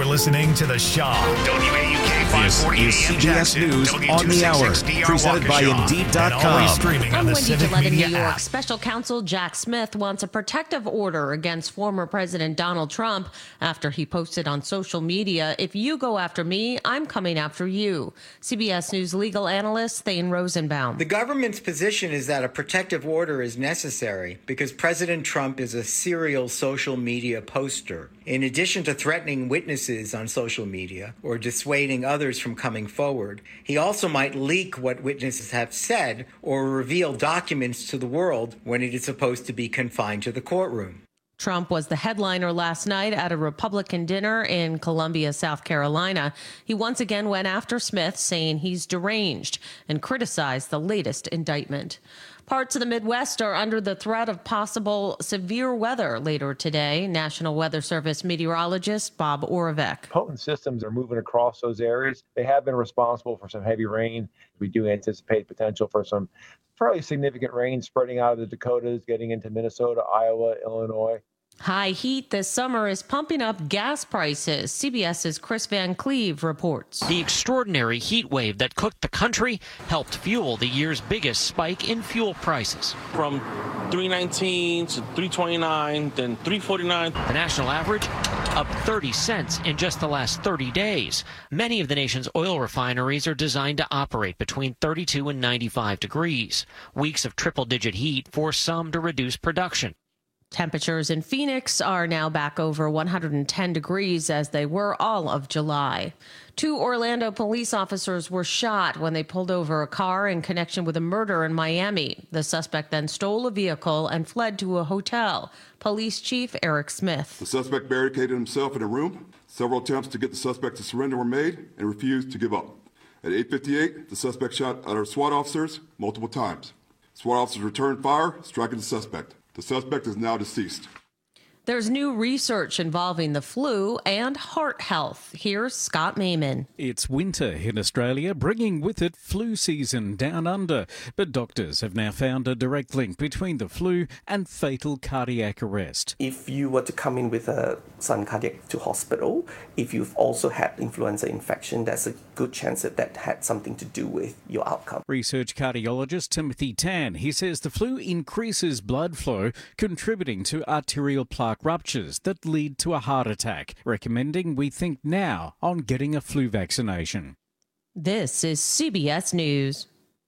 You're listening to The Shaw. WAUK 540 This AM is CBS Jackson, News on the hour, W266DR presented by Waukesha, Indeed.com. and always streaming on I'm the Wendy Civic Gillette in Media New York. app. Special Counsel Jack Smith wants a protective order against former President Donald Trump after he posted on social media, "If you go after me, I'm coming after you." CBS News legal analyst Thane Rosenbaum. The government's position is that a protective order is necessary because President Trump is a serial social media poster. In addition to threatening witnesses on social media or dissuading others from coming forward, he also might leak what witnesses have said or reveal documents to the world when it is supposed to be confined to the courtroom. Trump was the headliner last night at a Republican dinner in Columbia, South Carolina. He once again went after Smith, saying he's deranged, and criticized the latest indictment. Parts of the Midwest are under the threat of possible severe weather later today. National Weather Service meteorologist Bob Oravec. Potent systems are moving across those areas. They have been responsible for some heavy rain. We do anticipate potential for some fairly significant rain spreading out of the Dakotas, getting into Minnesota, Iowa, Illinois. High heat this summer is pumping up gas prices. CBS's Chris Van Cleve reports. The extraordinary heat wave that cooked the country helped fuel the year's biggest spike in fuel prices. From $3.19 to $3.29, then $3.49. The national average up 30 cents in just the last 30 days. Many of the nation's oil refineries are designed to operate between 32 and 95 degrees. Weeks of triple-digit heat force some to reduce production. Temperatures in Phoenix are now back over 110 degrees as they were all of July. 2 Orlando police officers were shot when they pulled over a car in connection with a murder in Miami. The suspect then stole a vehicle and fled to a hotel. Police Chief Eric Smith. The suspect barricaded himself in a room. Several attempts to get the suspect to surrender were made and refused to give up. At 8:58, the suspect shot at our SWAT officers multiple times. SWAT officers returned fire, striking the suspect. The suspect is now deceased. There's new research involving the flu and heart health. Here's Scott Mayman. It's winter in Australia, bringing with it flu season down under. But doctors have now found a direct link between the flu and fatal cardiac arrest. If you were to come in with a sudden cardiac to hospital, if you've also had influenza infection, there's a good chance that that had something to do with your outcome. Research cardiologist Timothy Tan, he says the flu increases blood flow, contributing to arterial plaque ruptures that lead to a heart attack, recommending we think now on getting a flu vaccination. This is CBS News.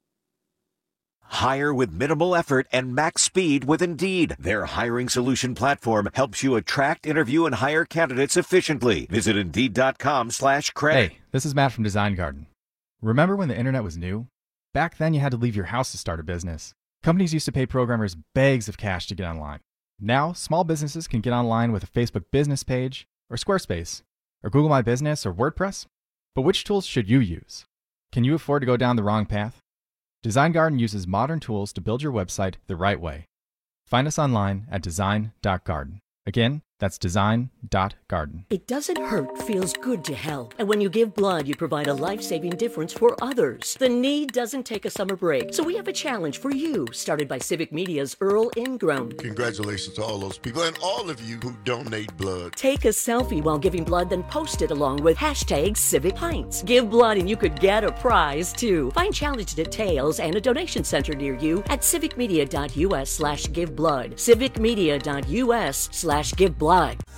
Hire with minimal effort and max speed with Indeed. Their hiring solution platform helps you attract, interview, and hire candidates efficiently. Visit Indeed.com/credit. Hey, this is Matt from Design Garden. Remember when the internet was new? Back then you had to leave your house to start a business. Companies used to pay programmers bags of cash to get online. Now, small businesses can get online with a Facebook business page, or Squarespace, or Google My Business, or WordPress. But which tools should you use? Can you afford to go down the wrong path? Design Garden uses modern tools to build your website the right way. Find us online at design.garden. Again, that's design.garden. It doesn't hurt, feels good to help. And when you give blood, you provide a life-saving difference for others. The need doesn't take a summer break. So we have a challenge for you, started by Civic Media's Earl Ingram. Congratulations to all those people and all of you who donate blood. Take a selfie while giving blood, then post it along with hashtag CivicPints. Give blood and you could get a prize, too. Find challenge details and a donation center near you at civicmedia.us/giveblood. civicmedia.us/giveblood.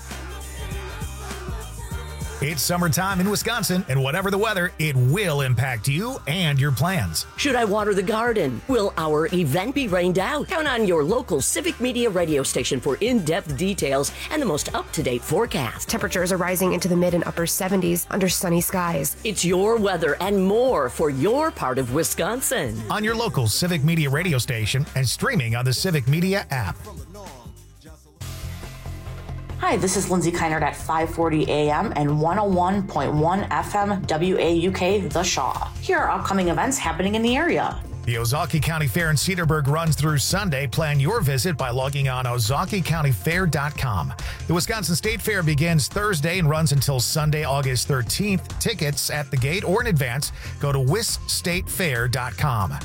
It's summertime in Wisconsin, and whatever the weather, it will impact you and your plans. Should I water the garden? Will our event be rained out? Count on your local Civic Media radio station for in-depth details and the most up-to-date forecast. Temperatures are rising into the mid and upper 70s under sunny skies. It's your weather and more for your part of Wisconsin. On your local Civic Media radio station and streaming on the Civic Media app. Hi, this is Lindsay Keinert at 540 AM and 101.1 FM WAUK The Shaw. Here are upcoming events happening in the area. The Ozaukee County Fair in Cedarburg runs through Sunday. Plan your visit by logging on OzaukeeCountyFair.com. The Wisconsin State Fair begins Thursday and runs until Sunday, August 13th. Tickets at the gate or in advance. Go to WisStateFair.com.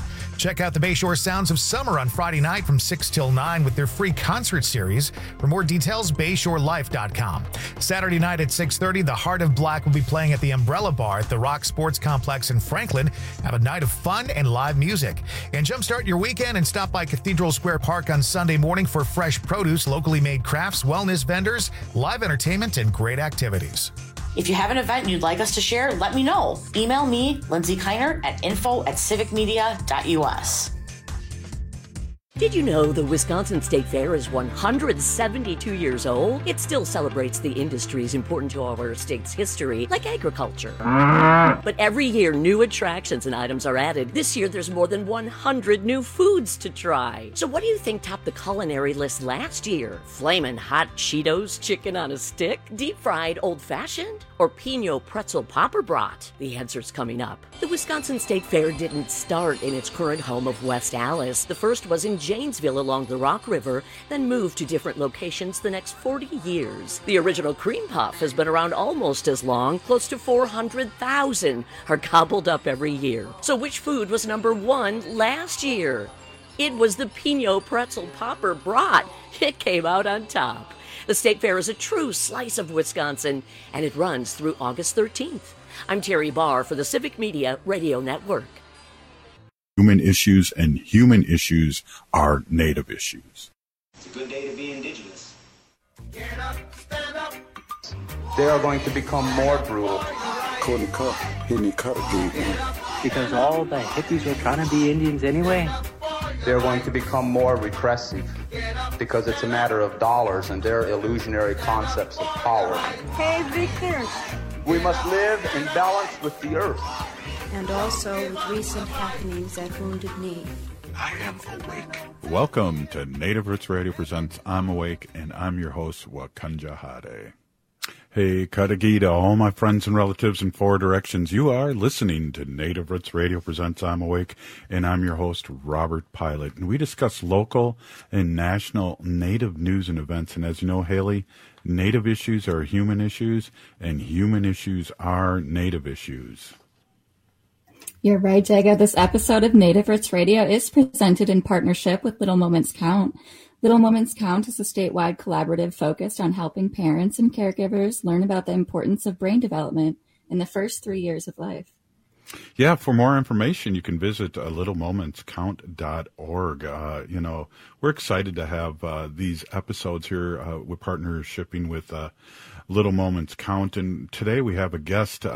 Check out the Bayshore Sounds of Summer on Friday night from 6 till 9 with their free concert series. For more details, BayShoreLife.com. Saturday night at 6:30, The Heart of Black will be playing at the Umbrella Bar at the Rock Sports Complex in Franklin. Have a night of fun and live music. And jumpstart your weekend and stop by Cathedral Square Park on Sunday morning for fresh produce, locally made crafts, wellness vendors, live entertainment, and great activities. If you have an event you'd like us to share, let me know. Email me, Lindsay Keinert, at info@civicmedia.us. Did you know the Wisconsin State Fair is 172 years old? It still celebrates the industries important to our state's history, like agriculture. But every year, new attractions and items are added. This year, there's more than 100 new foods to try. So what do you think topped the culinary list last year? Flamin' hot Cheetos chicken on a stick? Deep-fried old-fashioned? Or Pinot pretzel popper brat? The answer's coming up. The Wisconsin State Fair didn't start in its current home of West Allis. The first was in Janesville along the Rock River, then moved to different locations the next 40 years. The original cream puff has been around almost as long. Close to 400,000 are gobbled up every year. So which food was number one last year? It was the Pinot pretzel popper brat. It came out on top. The State Fair is a true slice of Wisconsin, and it runs through August 13th. I'm Terry Barr for the Civic Media Radio Network. Human issues and human issues are Native issues. It's a good day to be Indigenous. Get up, stand up. They are going to become more brutal. Because all the hippies were trying to be Indians anyway. They're going to become more repressive because it's a matter of dollars and their illusionary concepts of power. Hey, Victor. We must live in balance with the earth. And also with recent happenings at Wounded Knee. I am awake. Welcome to Native Roots Radio presents I'm Awake, and I'm your host, Wakanja Hade. Hey, Katagida, all my friends and relatives in four directions. You are listening to Native Roots Radio presents I'm Awake, and I'm your host, Robert Pilot. And we discuss local and national Native news and events. And as you know, Haley, Native issues are human issues, and human issues are Native issues. You're right, Jaga. This episode of Native Roots Radio is presented in partnership with Little Moments Count. Little Moments Count is a statewide collaborative focused on helping parents and caregivers learn about the importance of brain development in the first 3 years of life. Yeah, for more information, you can visit littlemomentscount.org. We're excited to have these episodes here. We're partnershipping with Little Moments Count. And today we have a guest,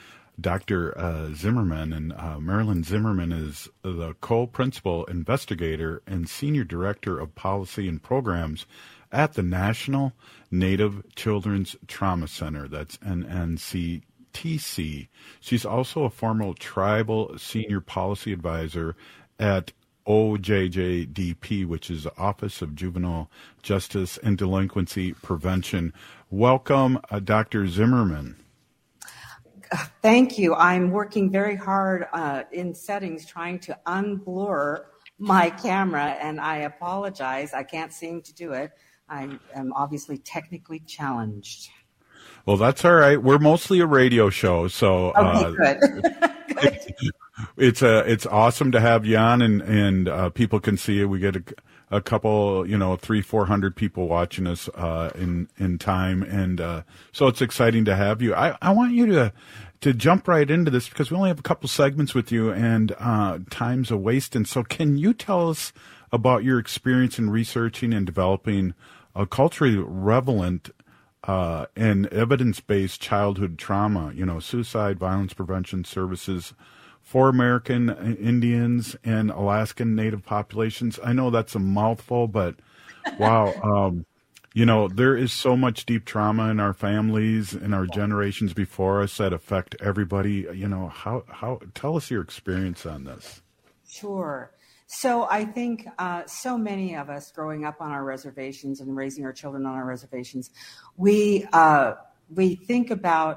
Dr. Zimmerman, and Marilyn Zimmerman is the co-principal investigator and senior director of policy and programs at the National Native Children's Trauma Center. That's NNCTC. She's also a former tribal senior policy advisor at OJJDP, which is the Office of Juvenile Justice and Delinquency Prevention. Welcome, Dr. Zimmerman. Thank you. I'm working very hard in settings trying to unblur my camera, and I apologize. I can't seem to do it. I am obviously technically challenged. Well, that's all right. We're mostly a radio show, so good. It's awesome to have you on, and people can see you. We get a couple, 300-400 people watching us in time, and so it's exciting to have you. I want you to jump right into this because we only have a couple segments with you, and time's a waste. And so, can you tell us about your experience in researching and developing a culturally relevant and evidence-based childhood trauma, suicide, violence prevention services for American Indians and Alaskan Native populations? I know that's a mouthful, but wow, there is so much deep trauma in our families and our generations before us that affect everybody. How tell us your experience on this. Sure. So I think so many of us growing up on our reservations and raising our children on our reservations, we think about,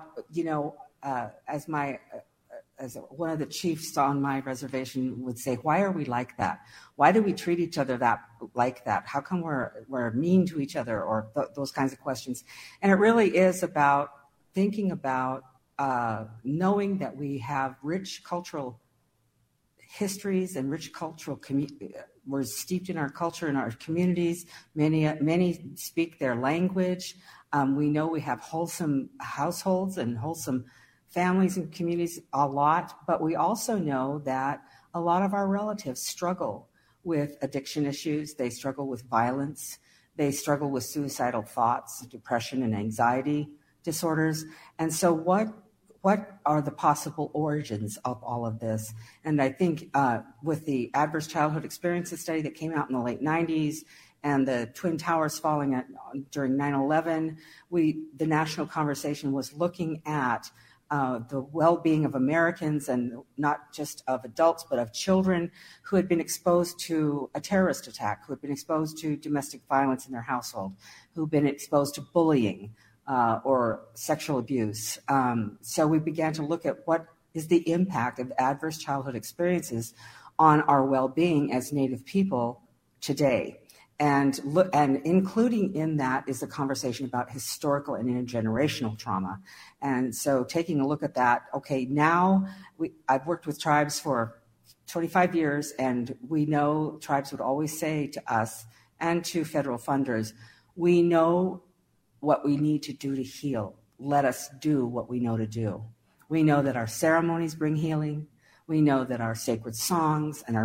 as one of the chiefs on my reservation would say, why are we like that? Why do we treat each other like that? How come we're mean to each other, or those kinds of questions? And it really is about thinking about knowing that we have rich cultural histories and rich cultural we're steeped in our culture and our communities. Many speak their language. We know we have wholesome households and wholesome families and communities a lot, but we also know that a lot of our relatives struggle with addiction issues. They struggle with violence. They struggle with suicidal thoughts, depression, and anxiety disorders. And so what are the possible origins of all of this? And I think with the Adverse Childhood Experiences study that came out in the late 90s and the Twin Towers falling during 9/11, the national conversation was looking at the well-being of Americans, and not just of adults, but of children who had been exposed to a terrorist attack, who had been exposed to domestic violence in their household, who had been exposed to bullying or sexual abuse. So we began to look at what is the impact of adverse childhood experiences on our well-being as Native people today. And including in that is a conversation about historical and intergenerational trauma. And so taking a look at that, okay, now I've worked with tribes for 25 years, and we know tribes would always say to us and to federal funders, we know what we need to do to heal. Let us do what we know to do. We know that our ceremonies bring healing. We know that our sacred songs and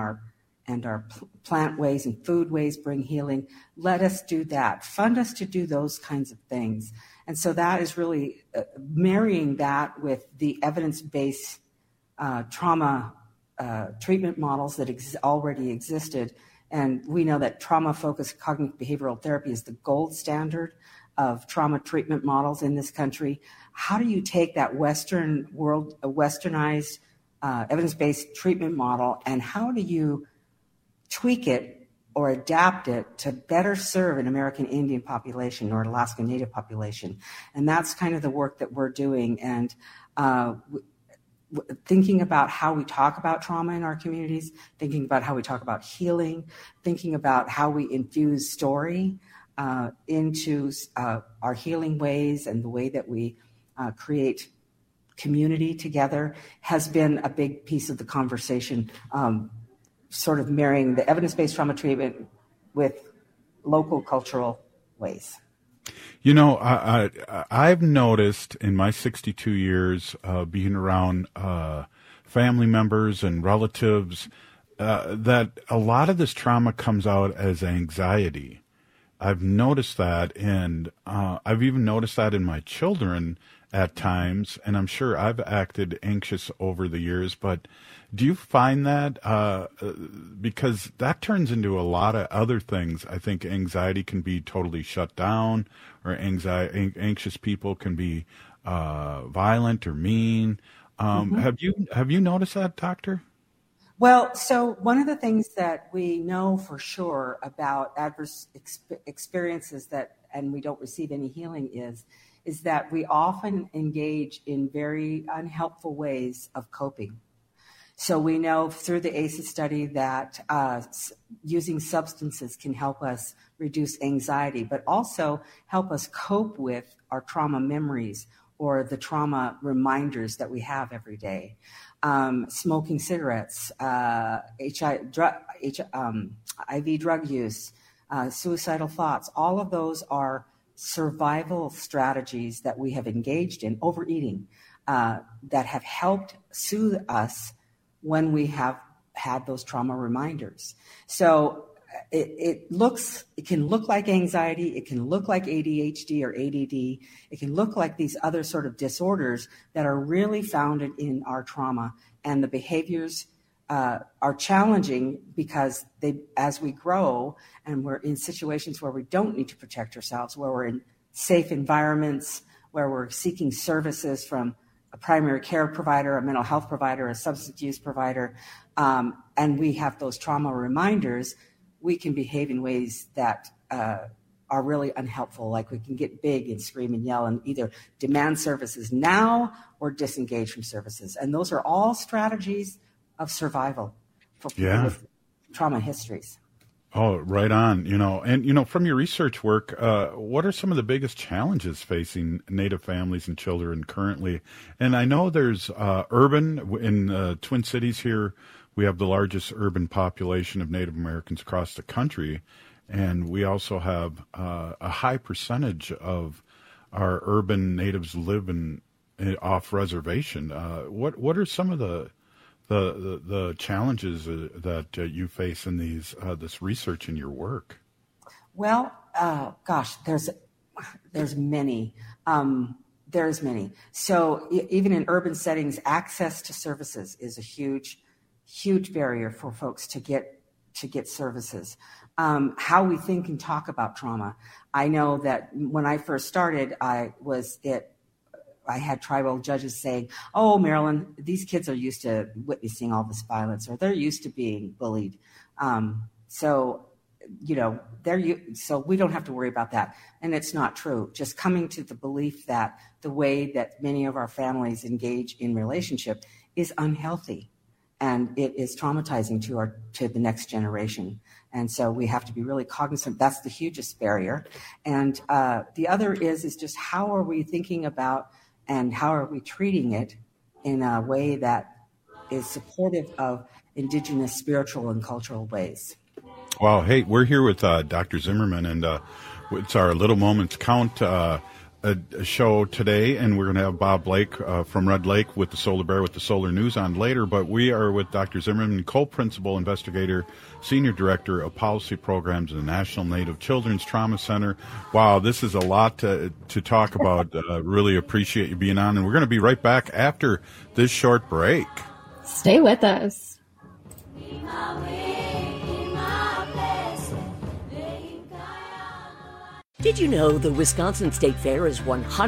our plant ways and food ways bring healing. Let us do that. Fund us to do those kinds of things. And so that is really marrying that with the evidence-based trauma treatment models that already existed. And we know that trauma-focused cognitive behavioral therapy is the gold standard of trauma treatment models in this country. How do you take that Western world, a westernized evidence-based treatment model, and how do you tweak it or adapt it to better serve an American Indian population or Alaska Native population? And that's kind of the work that we're doing. And thinking about how we talk about trauma in our communities, thinking about how we talk about healing, thinking about how we infuse story into our healing ways and the way that we create community together has been a big piece of the conversation, sort of marrying the evidence-based trauma treatment with local cultural ways. You know, I've noticed in my 62 years being around family members and relatives that a lot of this trauma comes out as anxiety. I've noticed that, and I've even noticed that in my children at times, and I'm sure I've acted anxious over the years, but do you find that, because that turns into a lot of other things? I think anxiety can be totally shut down, or anxious people can be violent or mean. Have you noticed that, Doctor? Well, so one of the things that we know for sure about adverse experiences and we don't receive any healing is that we often engage in very unhelpful ways of coping. So we know through the ACEs study that using substances can help us reduce anxiety, but also help us cope with our trauma memories or the trauma reminders that we have every day. Smoking cigarettes, IV drug use, suicidal thoughts, all of those are survival strategies that we have engaged in, overeating, that have helped soothe us when we have had those trauma reminders. So it can look like anxiety, it can look like ADHD or ADD, it can look like these other sort of disorders that are really founded in our trauma, and the behaviors are challenging because as we grow and we're in situations where we don't need to protect ourselves, where we're in safe environments, where we're seeking services from a primary care provider, a mental health provider, a substance use provider, and we have those trauma reminders, we can behave in ways that are really unhelpful. Like we can get big and scream and yell and either demand services now or disengage from services. And those are all strategies of survival for people with trauma histories. Oh, right on. And from your research work, what are some of the biggest challenges facing Native families and children currently? And I know there's urban in Twin Cities here we have the largest urban population of Native Americans across the country, and we also have a high percentage of our urban natives live off reservation. What are some of the challenges that you face in this research in your work? Well, gosh, there's many. There's many. So even in urban settings, access to services is a huge barrier for folks to get services. How we think and talk about trauma. I know that when I first started, I had tribal judges saying, "Oh, Marilyn, these kids are used to witnessing all this violence, or they're used to being bullied. So we don't have to worry about that." And it's not true. Just coming to the belief that the way that many of our families engage in relationship is unhealthy, and it is traumatizing to the next generation. And so we have to be really cognizant. That's the hugest barrier. And the other is just how are we thinking about and how are we treating it in a way that is supportive of Indigenous spiritual and cultural ways. Wow. Hey, we're here with Dr. Zimmerman, and it's our Little Moments Count a show today, and we're going to have Bob Blake from Red Lake with the Solar Bear with the Solar News on later. But we are with Dr. Zimmerman, co-principal investigator, senior director of policy programs in the National Native Children's Trauma Center. Wow, this is a lot to talk about. Really appreciate you being on, and we're going to be right back after this short break. Stay with us. Did you know the Wisconsin State Fair is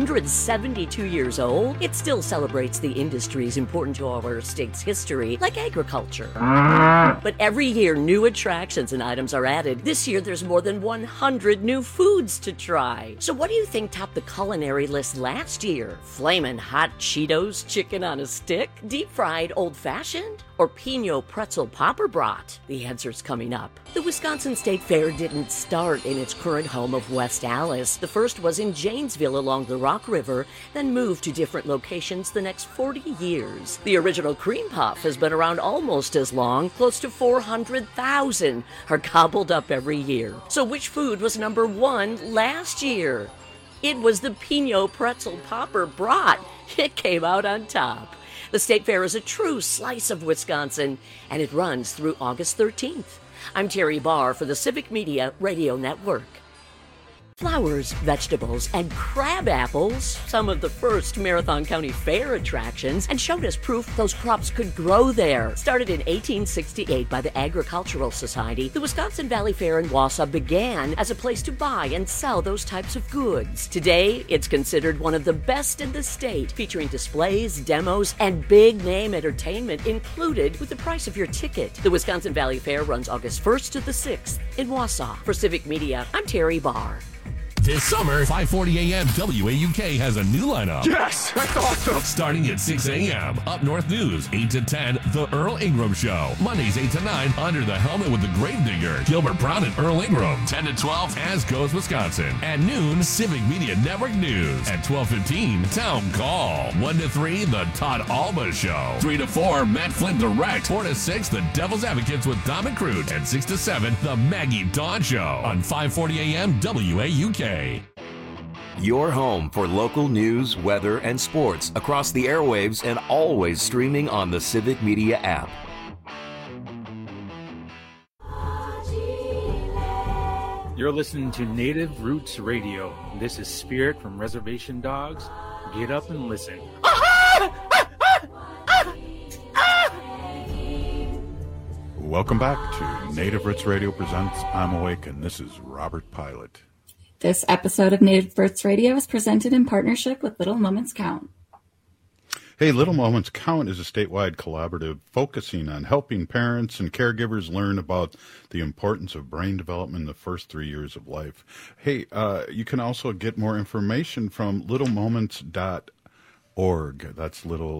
172 years old? It still celebrates the industries important to our state's history, like agriculture. But every year, new attractions and items are added. This year, there's more than 100 new foods to try. So what do you think topped the culinary list last year? Flamin' hot Cheetos chicken on a stick? Deep-fried old-fashioned? Or Pinot pretzel popper brat? The answer's coming up. The Wisconsin State Fair didn't start in its current home of West Allis. The first was in Janesville along the Rock River, then moved to different locations the next 40 years. The original cream puff has been around almost as long. Close to 400,000 are gobbled up every year. So which food was number one last year? It was the Pinot pretzel popper brat. It came out on top. The State Fair is a true slice of Wisconsin, and it runs through August 13th. I'm Terry Barr for the Civic Media Radio Network. Flowers, vegetables, and crab apples, some of the first Marathon County Fair attractions, and showed us proof those crops could grow there. Started in 1868 by the Agricultural Society, the Wisconsin Valley Fair in Wausau began as a place to buy and sell those types of goods. Today, it's considered one of the best in the state, featuring displays, demos, and big-name entertainment included with the price of your ticket. The Wisconsin Valley Fair runs August 1st to the 6th in Wausau. For Civic Media, I'm Terry Barr. This summer, 540 AM WAUK has a new lineup. Yes! That's awesome! Starting at 6 a.m., Up North News, 8 to 10, The Earl Ingram Show. Mondays, 8 to 9, Under the Helmet with the Gravedigger, Gilbert Brown and Earl Ingram. 10 to 12, As Goes Wisconsin. At noon, Civic Media Network News. At 12:15, Town Call. 1 to 3, The Todd Alba Show. 3 to 4, Matt Flynn Direct. 4 to 6, The Devil's Advocates with Dom and Crute. And 6 to 7, The Maggie Dawn Show. On 540 AM WAUK. Your home for local news, weather, and sports across the airwaves and always streaming on the Civic Media app. You're listening to Native Roots Radio. This is Spirit from Reservation Dogs. Get up and listen. Welcome back to Native Roots Radio presents I'm Awake, and this is Robert Pilot. This episode of Native Roots Radio is presented in partnership with Little Moments Count. Hey, Little Moments Count is a statewide collaborative focusing on helping parents and caregivers learn about the importance of brain development in the first 3 years of life. Hey, you can also get more information from littlemoments.org. That's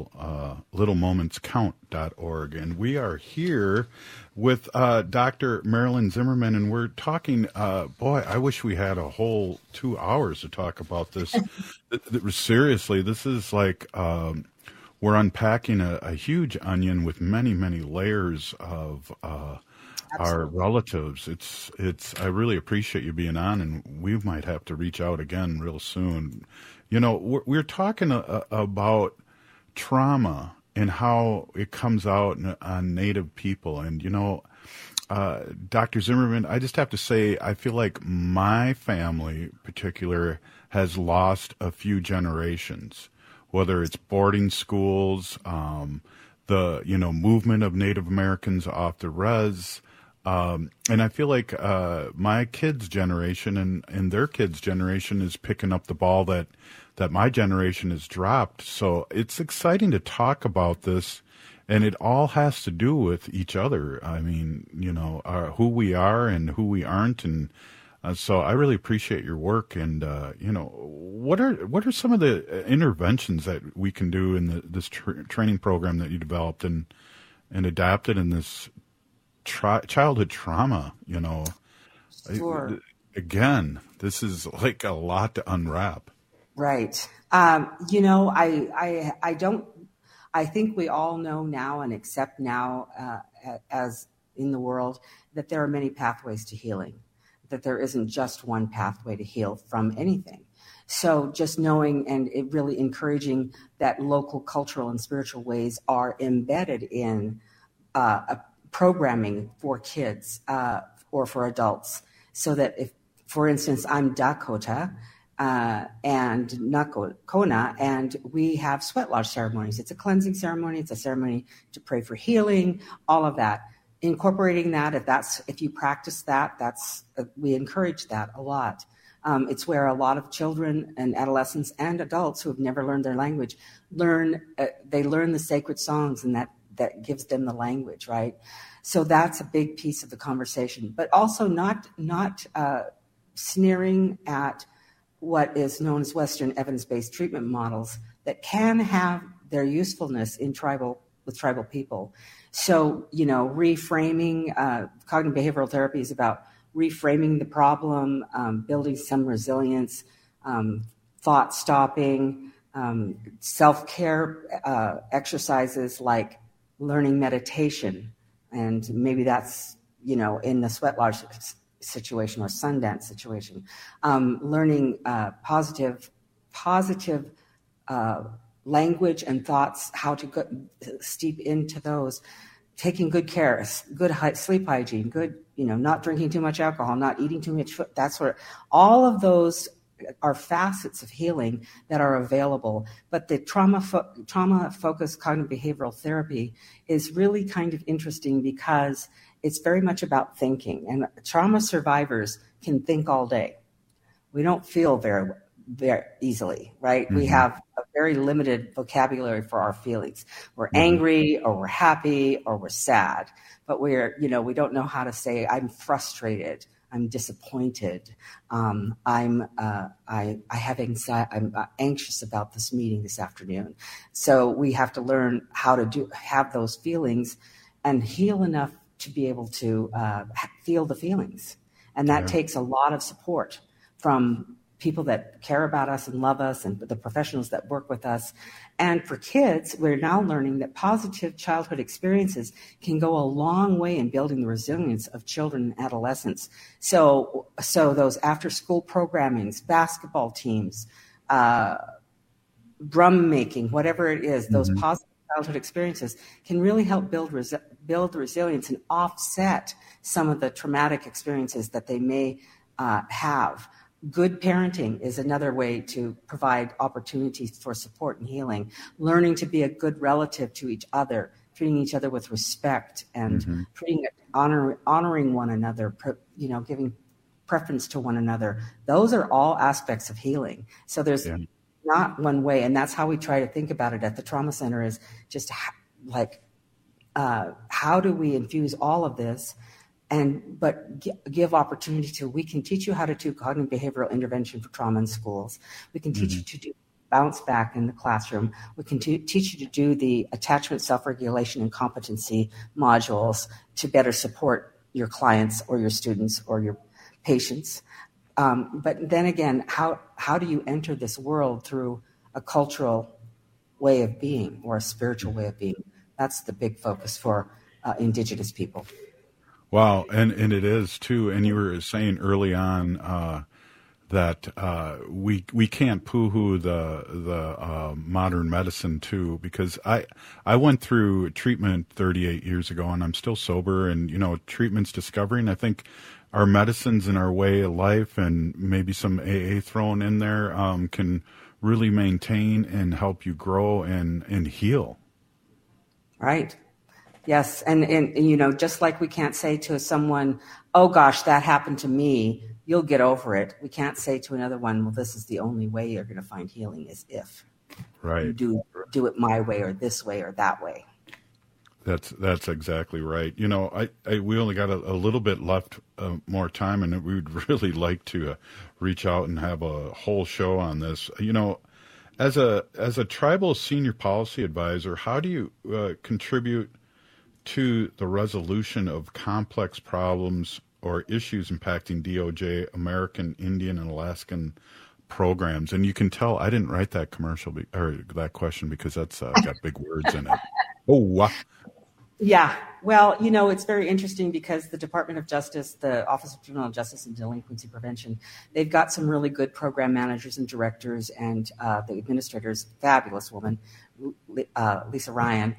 littlemomentscount.org. And we are here with Dr. Marilyn Zimmerman, and we're talking, boy, I wish we had a whole 2 hours to talk about this. Seriously, this is like one we're unpacking a huge onion with many, many layers of our relatives. It's. I really appreciate you being on, and we might have to reach out again real soon. You know, we're talking about trauma and how it comes out on Native people, and you know. Dr. Zimmerman, I just have to say, I feel like my family in particular has lost a few generations, whether it's boarding schools, the, movement of Native Americans off the res. And I feel like my kids' generation and their kids' generation is picking up the ball that my generation has dropped. So it's exciting to talk about this. And it all has to do with each other. I mean, who we are and who we aren't. And so I really appreciate your work. And, what are some of the interventions that we can do in this training program that you developed and adapted in this childhood trauma, Sure. Again, this is like a lot to unwrap. Right. I think we all know now and accept now, as in the world, that there are many pathways to healing, that there isn't just one pathway to heal from anything. So just knowing and it really encouraging that local cultural and spiritual ways are embedded in programming for kids or for adults, so that if, for instance, I'm Dakota, and Nakona, and we have sweat lodge ceremonies. It's a cleansing ceremony. It's a ceremony to pray for healing, all of that. Incorporating that, if you practice that, we encourage that a lot. It's where a lot of children and adolescents and adults who have never learned their language learn the sacred songs, and that gives them the language, right? So that's a big piece of the conversation, but also not sneering at what is known as Western evidence-based treatment models that can have their usefulness with tribal people. So, reframing, cognitive behavioral therapy is about reframing the problem, building some resilience, thought stopping, self-care exercises like learning meditation. And maybe that's, in the sweat lodge situation or Sundance situation, learning positive language and thoughts, how to steep into those, taking good care, good sleep hygiene, good, not drinking too much alcohol, not eating too much food, that sort of, all of those are facets of healing that are available. But the trauma-focused cognitive behavioral therapy is really kind of interesting because it's very much about thinking, and trauma survivors can think all day. We don't feel very, very easily, right? Mm-hmm. We have a very limited vocabulary for our feelings. We're angry, or we're happy, or we're sad, but we don't know how to say, I'm frustrated, I'm disappointed, I have anxiety, I'm anxious about this meeting this afternoon. So we have to learn how to have those feelings and heal enough to be able to feel the feelings. And that takes a lot of support from people that care about us and love us and the professionals that work with us. And for kids, we're now learning that positive childhood experiences can go a long way in building the resilience of children and adolescents. So those after-school programmings, basketball teams, drum making, whatever it is, those positive childhood experiences can really help build resilience and offset some of the traumatic experiences that they may have. Good parenting is another way to provide opportunities for support and healing. Learning to be a good relative to each other, treating each other with respect, and honoring one another, giving preference to one another. Those are all aspects of healing. So there's not one way, and that's how we try to think about it at the Trauma Center, is just how do we infuse all of this, but give opportunity to, we can teach you how to do cognitive behavioral intervention for trauma in schools. We can teach you to do bounce back in the classroom. We can teach you to do the attachment, self-regulation, and competency modules to better support your clients or your students or your patients. But then again, how do you enter this world through a cultural way of being or a spiritual way of being. That's the big focus for Indigenous people. Wow, and it is too. And you were saying early on that we can't poo-hoo the modern medicine too, because I went through treatment 38 years ago, and I'm still sober. And treatment's discovering. I think our medicines and our way of life, and maybe some AA thrown in there, can really maintain and help you grow and heal. Right. Yes. And just like we can't say to someone, oh gosh, that happened to me, you'll get over it. We can't say to another one, well, this is the only way you're going to find healing, is if you do it my way or this way or that way. That's exactly right. We only got a little bit left, more time, and we would really like to reach out and have a whole show on this. As a tribal senior policy advisor, how do you contribute to the resolution of complex problems or issues impacting DOJ, American Indian, and Alaskan programs? And you can tell I didn't write that commercial or that question because that's got big words in it. Oh, wow. Yeah. Well, it's very interesting because the Department of Justice, the Office of Juvenile Justice and Delinquency Prevention, they've got some really good program managers and directors, and the administrator's fabulous woman, Lisa Ryan.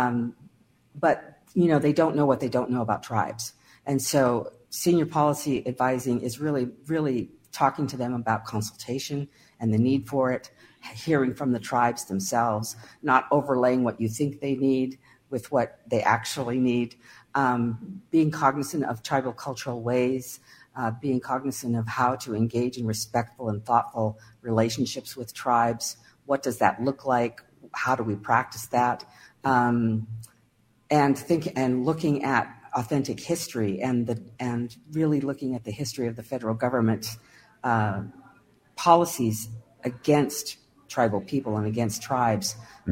But, they don't know what they don't know about tribes. And so senior policy advising is really, really talking to them about consultation and the need for it, hearing from the tribes themselves, not overlaying what you think they need with what they actually need, being cognizant of tribal cultural ways, being cognizant of how to engage in respectful and thoughtful relationships with tribes. What does that look like? How do we practice that? And looking at authentic history and really looking at the history of the federal government policies against tribal people and against tribes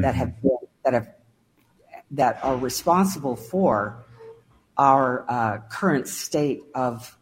that are responsible for our current state of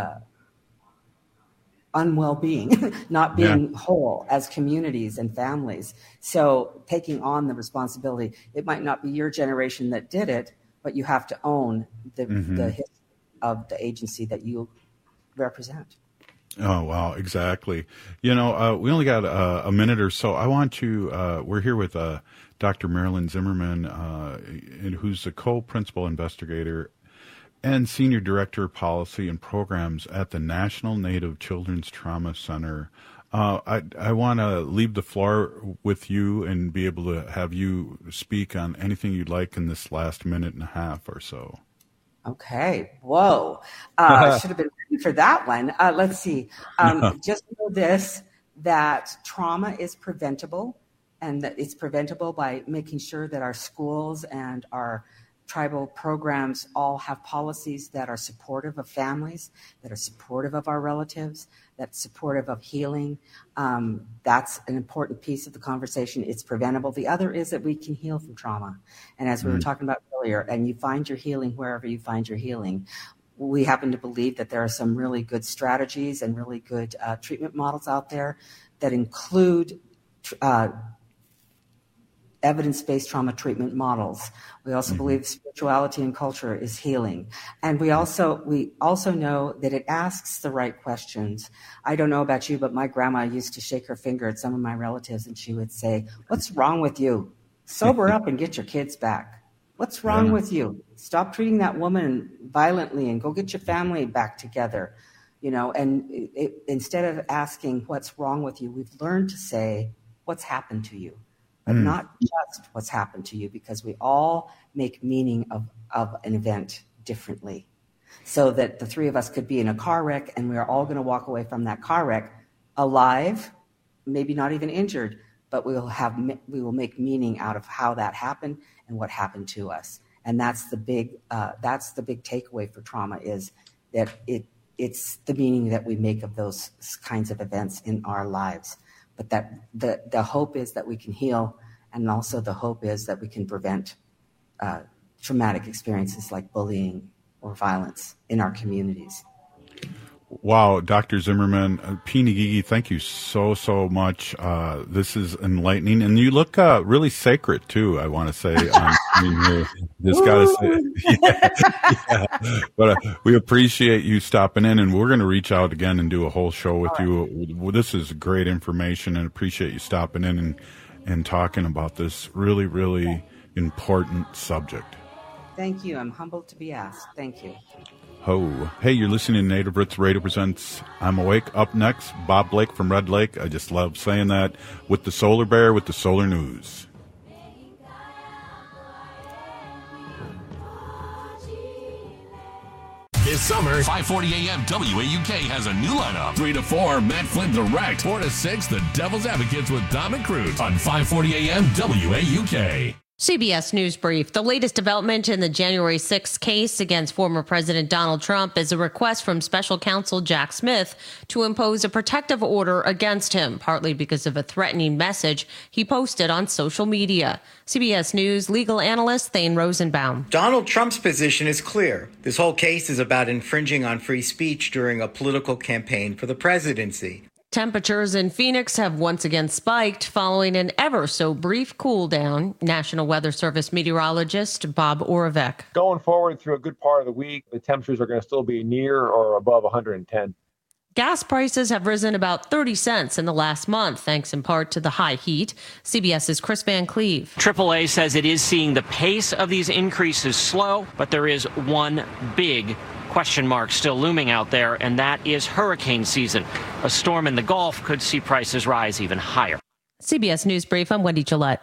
unwell-being, not being whole as communities and families. So taking on the responsibility, it might not be your generation that did it, but you have to own the history of the agency that you represent. Oh, wow, exactly. We only got a minute or so. I want to, we're here with Dr. Marilyn Zimmerman, who's the co-principal investigator and Senior Director of Policy and Programs at the National Native Children's Trauma Center. I want to leave the floor with you and be able to have you speak on anything you'd like in this last minute and a half or so. Okay. Whoa. I should have been ready for that one. Let's see. Just know this, that trauma is preventable, and that it's preventable by making sure that our schools and our tribal programs all have policies that are supportive of families, that are supportive of our relatives, that's supportive of healing. That's an important piece of the conversation. It's preventable. The other is that we can heal from trauma. And as we were talking about earlier, and you find your healing wherever you find your healing. We happen to believe that there are some really good strategies and really good treatment models out there that include evidence-based trauma treatment models. We also believe spirituality and culture is healing. And we also know that it asks the right questions. I don't know about you, but my grandma used to shake her finger at some of my relatives and she would say, "What's wrong with you? Sober up and get your kids back. What's wrong with you? Stop treating that woman violently and go get your family back together." And instead of asking what's wrong with you, we've learned to say, what's happened to you? But not just what's happened to you, because we all make meaning of an event differently. So that the three of us could be in a car wreck and we're all going to walk away from that car wreck alive, maybe not even injured, but we will make meaning out of how that happened and what happened to us. And that's the big takeaway for trauma, is that it's the meaning that we make of those kinds of events in our lives. But that the hope is that we can heal, and also the hope is that we can prevent traumatic experiences like bullying or violence in our communities. Wow, Dr. Zimmerman, P. Ngigi, thank you so much. This is enlightening, and you look really sacred too. I want to say, just gotta say, yeah. But we appreciate you stopping in, and we're going to reach out again and do a whole show with you. This is great information, and appreciate you stopping in and talking about this really, really important subject. Thank you. I'm humbled to be asked. Thank you. Ho. Hey, you're listening to Native Roots Radio presents I'm Awake. Up next, Bob Blake from Red Lake. I just love saying that, with the Solar Bear with the Solar News. This summer, 5:40 a.m. WAUK has a new lineup. 3 to 4, Matt Flynn Direct. 4 to 6, The Devil's Advocates with Dominic Cruz on 5:40 a.m. WAUK. CBS News Brief. The latest development in the January 6th case against former President Donald Trump is a request from special counsel Jack Smith to impose a protective order against him, partly because of a threatening message he posted on social media. CBS News legal analyst Thane Rosenbaum. Donald Trump's position is clear. This whole case is about infringing on free speech during a political campaign for the presidency. Temperatures in Phoenix have once again spiked following an ever so brief cool down. National Weather Service meteorologist Bob Oravec. Going forward through a good part of the week, the temperatures are going to still be near or above 110. Gas prices have risen about 30 cents in the last month, thanks in part to the high heat. CBS's Chris Van Cleve. AAA says it is seeing the pace of these increases slow, but there is one big question mark still looming out there, and that is hurricane season. A storm in the Gulf could see prices rise even higher. CBS News Brief, I'm Wendy Gillette.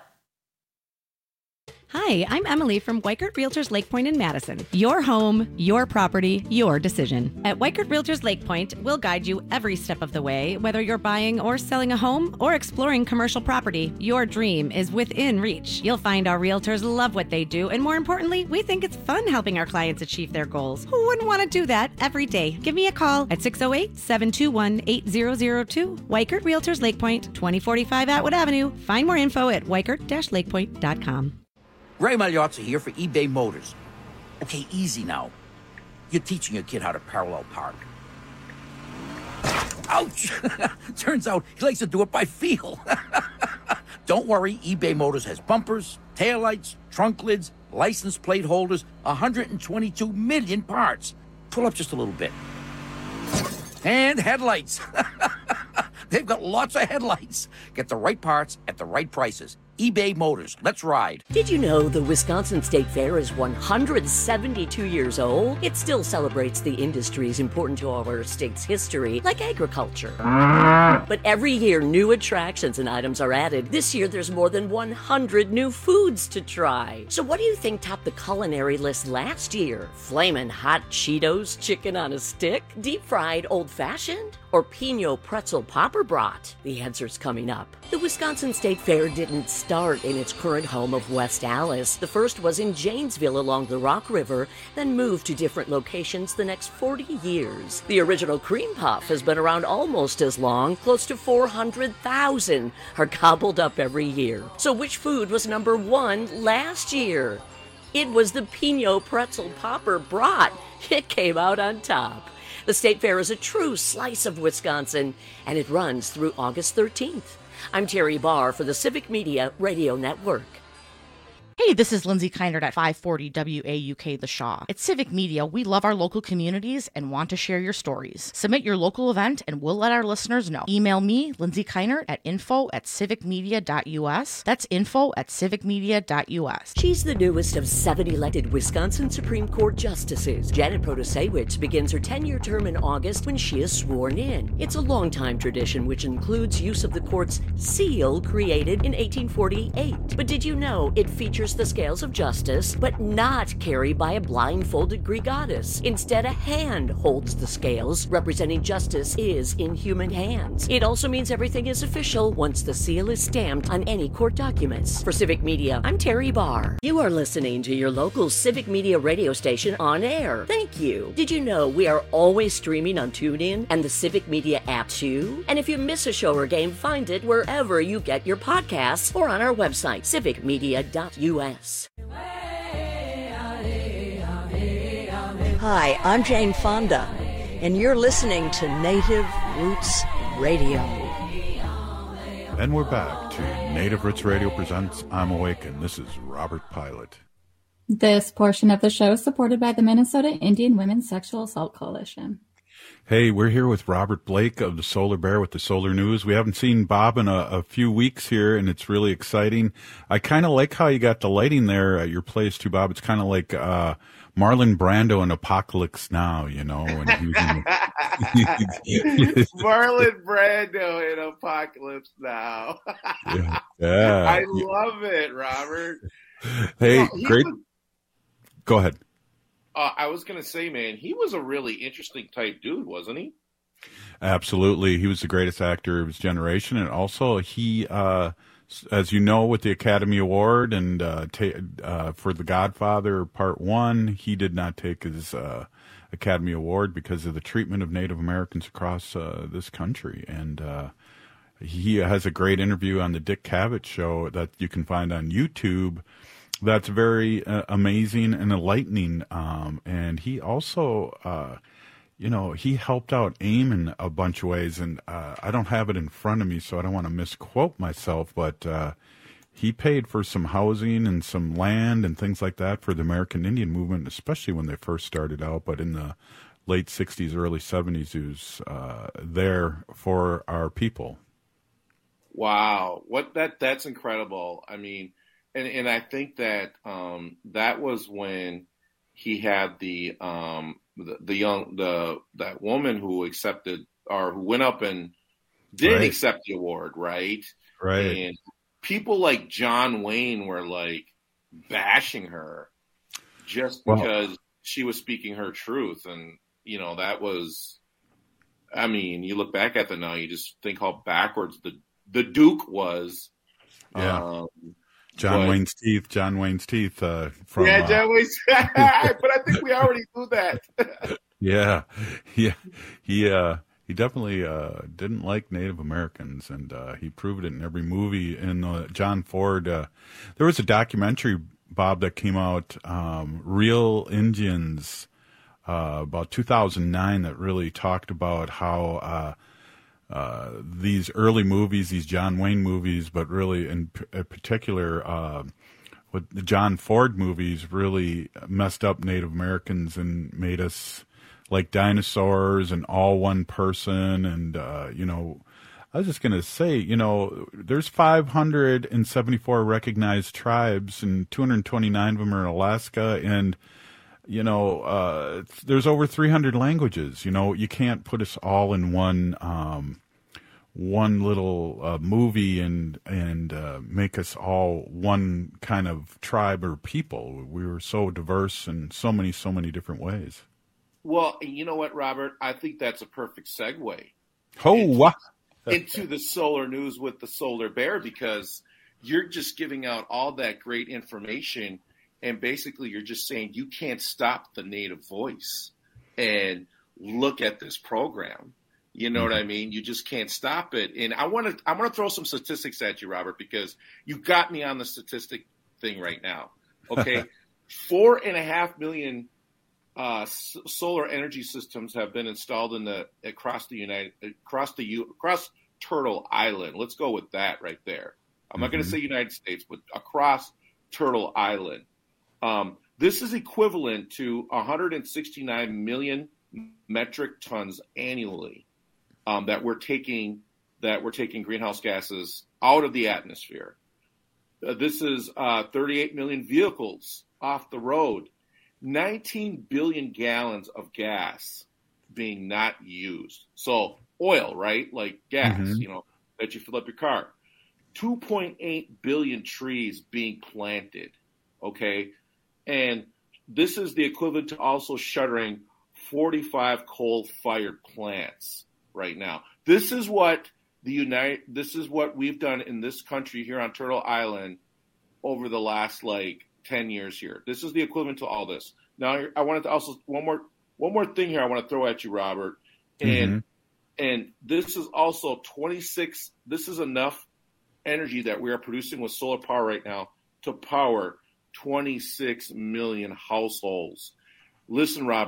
Hi, I'm Emily from Weichert Realtors Lake Point in Madison. Your home, your property, your decision. At Weichert Realtors Lake Point, we'll guide you every step of the way. Whether you're buying or selling a home or exploring commercial property, your dream is within reach. You'll find our realtors love what they do, and more importantly, we think it's fun helping our clients achieve their goals. Who wouldn't want to do that every day? Give me a call at 608-721-8002. Weichert Realtors Lake Point, 2045 Atwood Avenue. Find more info at weichert-lakepoint.com. Ray Magliozzi here for eBay Motors. Okay, easy now. You're teaching your kid how to parallel park. Ouch! Turns out he likes to do it by feel. Don't worry, eBay Motors has bumpers, taillights, trunk lids, license plate holders, 122 million parts. Pull up just a little bit. And headlights. They've got lots of headlights. Get the right parts at the right prices. eBay Motors. Let's ride. Did you know the Wisconsin State Fair is 172 years old? It still celebrates the industries important to our state's history, like agriculture. But every year, new attractions and items are added. This year, there's more than 100 new foods to try. So what do you think topped the culinary list last year? Flamin' hot Cheetos chicken on a stick? Deep-fried old-fashioned? Or Pinot pretzel popper brat? The answer's coming up. The Wisconsin State Fair didn't start in its current home of West Allis. The first was in Janesville along the Rock River, then moved to different locations the next 40 years. The original cream puff has been around almost as long. Close to 400,000 are gobbled up every year. So which food was number one last year? It was the Pinot pretzel popper brat. It came out on top. The State Fair is a true slice of Wisconsin, and it runs through August 13th. I'm Terry Barr for the Civic Media Radio Network. Hey, this is Lindsay Keinert at 540 WAUK The Shaw. At Civic Media, we love our local communities and want to share your stories. Submit your local event and we'll let our listeners know. Email me, Lindsay Keinert, at info@civicmedia.us. That's info@civicmedia.us. She's the newest of 7 elected Wisconsin Supreme Court justices. Janet Protasiewicz begins her 10-year term in August when she is sworn in. It's a long-time tradition which includes use of the court's seal created in 1848. But did you know it features the scales of justice, but not carried by a blindfolded Greek goddess? Instead, a hand holds the scales, representing justice is in human hands. It also means everything is official once the seal is stamped on any court documents. For Civic Media, I'm Terry Barr. You are listening to your local Civic Media radio station on air. Thank you. Did you know we are always streaming on TuneIn and the Civic Media app too? And if you miss a show or game, find it wherever you get your podcasts or on our website, civicmedia.us. Hi, I'm Jane Fonda, and you're listening to Native Roots Radio. And we're back to Native Roots Radio presents I'm Awakened. This is Robert Pilot. This portion of the show is supported by the Minnesota Indian Women's Sexual Assault Coalition. Hey, we're here with Robert Blake of the Solar Bear with the Solar News. We haven't seen Bob in a few weeks here, and it's really exciting. I kind of like how you got the lighting there at your place, too, Bob. It's kind of like Marlon Brando in Apocalypse Now, you know. When Marlon Brando in Apocalypse Now. Yeah. I love it, Robert. Hey, great. Go ahead. I was going to say, man, he was a really interesting type dude, wasn't he? Absolutely. He was the greatest actor of his generation. And also he, as you know, with the Academy Award and for The Godfather Part 1, he did not take his Academy Award because of the treatment of Native Americans across this country. And he has a great interview on the Dick Cavett Show that you can find on YouTube. That's very amazing and enlightening. And he also, he helped out AIM in a bunch of ways. And I don't have it in front of me, so I don't want to misquote myself. But he paid for some housing and some land and things like that for the American Indian movement, especially when they first started out. But in the late 60s, early 70s, he was there for our people. Wow. That's incredible. I mean, And I think that that was when he had that woman who accepted or who went up and did accept the award, right? Right. And people like John Wayne were like bashing her just because she was speaking her truth, and that was. I mean, you look back at it now, you just think how backwards the Duke was. Yeah. John Wayne's teeth. From John Wayne's. But I think we already knew that. Yeah. He definitely didn't like Native Americans, and he proved it in every movie. In John Ford, there was a documentary, Bob, that came out, Real Indians, about 2009, that really talked about how these early movies, these John Wayne movies, but really in particular, with the John Ford movies, really messed up Native Americans and made us like dinosaurs and all one person. And, I was just going to say, there's 574 recognized tribes and 229 of them are in Alaska. And, there's over 300 languages. You can't put us all in one little movie and make us all one kind of tribe or people. We were so diverse in so many different ways. Well, you know what, Robert? I think that's a perfect segue. Into the Solar News with the Solar Bear, because you're just giving out all that great information. And basically, you're just saying you can't stop the Native voice. And look at this program. You know what I mean? You just can't stop it. And I'm going to throw some statistics at you, Robert, because you got me on the statistic thing right now. Okay, 4.5 million solar energy systems have been installed across Turtle Island. Let's go with that right there. I'm not going to say United States, but across Turtle Island. This is equivalent to 169 million metric tons annually that we're taking greenhouse gases out of the atmosphere. This is 38 million vehicles off the road, 19 billion gallons of gas being not used. So oil, right? Like gas, that you fill up your car. 2.8 billion trees being planted. Okay. And this is the equivalent to also shuttering 45 coal-fired plants right now. This is what we've done in this country here on Turtle Island over the last 10 years here. This is the equivalent to all this. Now, I wanted to also one more thing here I want to throw at you, Robert. And this is also 26. This is enough energy that we are producing with solar power right now to power 26 million households. Listen, Robert,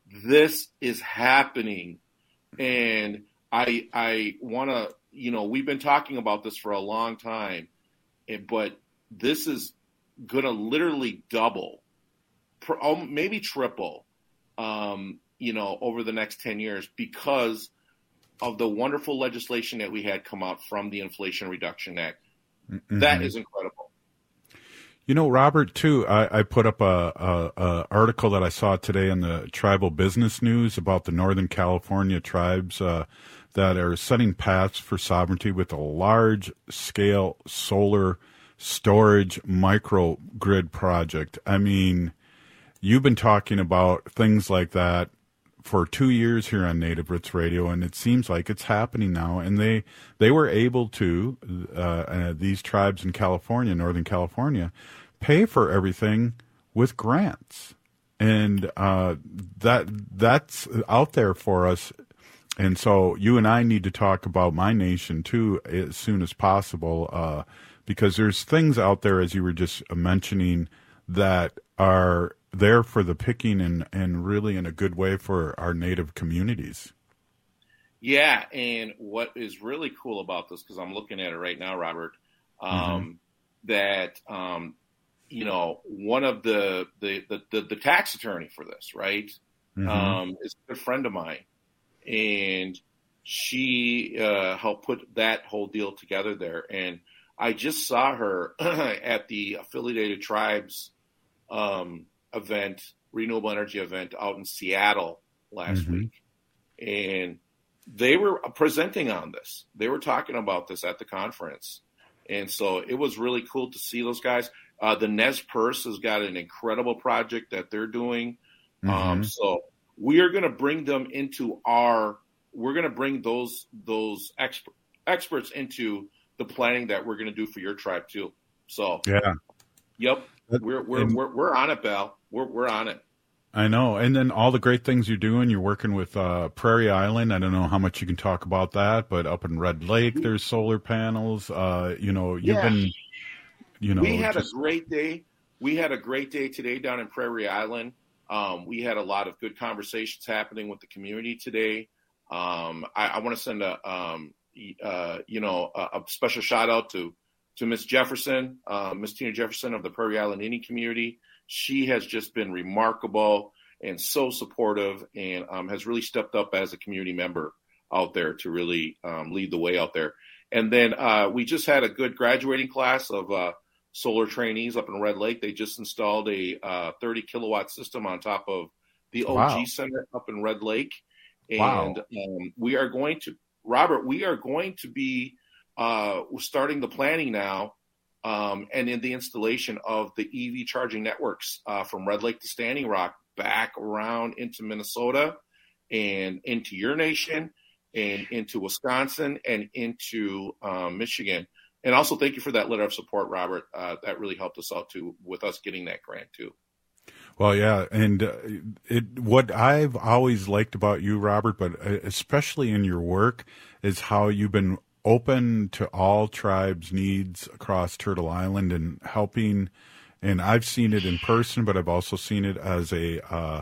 this is happening. And I want to, we've been talking about this for a long time, but this is going to literally double, maybe triple, over the next 10 years because of the wonderful legislation that we had come out from the Inflation Reduction Act. Mm-hmm. That is incredible. Robert, too, I put up a article that I saw today in the Tribal Business News about the Northern California tribes that are setting paths for sovereignty with a large-scale solar storage microgrid project. I mean, you've been talking about things like that for 2 years here on Native Roots Radio, and it seems like it's happening now. And they were able to, these tribes in California, Northern California, pay for everything with grants. And that's out there for us. And so you and I need to talk about My Nation, too, as soon as possible, because there's things out there, as you were just mentioning, that are there for the picking and really in a good way for our Native communities. Yeah, and what is really cool about this, because I'm looking at it right now, Robert, that one of the tax attorney for this, right, is a good friend of mine, and she helped put that whole deal together there. And I just saw her at the Affiliated Tribes event, renewable energy event out in Seattle last week. And they were presenting on this. They were talking about this at the conference. And so it was really cool to see those guys. The Nez Perce has got an incredible project that they're doing. So we are going to bring them into we're going to bring those experts into the planning that we're going to do for your tribe too. So, yeah. Yep. We're on it, Bal. We're on it. I know. And then all the great things you're doing, you're working with Prairie Island. I don't know how much you can talk about that, but up in Red Lake, there's solar panels. You've been, we had a great day. We had a great day today down in Prairie Island. We had a lot of good conversations happening with the community today. I want to send a special shout out to Miss Jefferson, Miss Tina Jefferson of the Prairie Island Indian community. She has just been remarkable and so supportive, and has really stepped up as a community member out there to really lead the way out there. And then we just had a good graduating class of solar trainees up in Red Lake. They just installed a 30 kilowatt system on top of the OG Center up in Red Lake. And we are going to, Robert, be starting the planning now and in the installation of the EV charging networks from Red Lake to Standing Rock back around into Minnesota and into your nation and into Wisconsin and into Michigan. And also thank you for that letter of support, Robert. That really helped us out too with us getting that grant too. Well, yeah, and what I've always liked about you, Robert, but especially in your work, is how you've been open to all tribes' needs across Turtle Island and helping. And I've seen it in person, but I've also seen it as a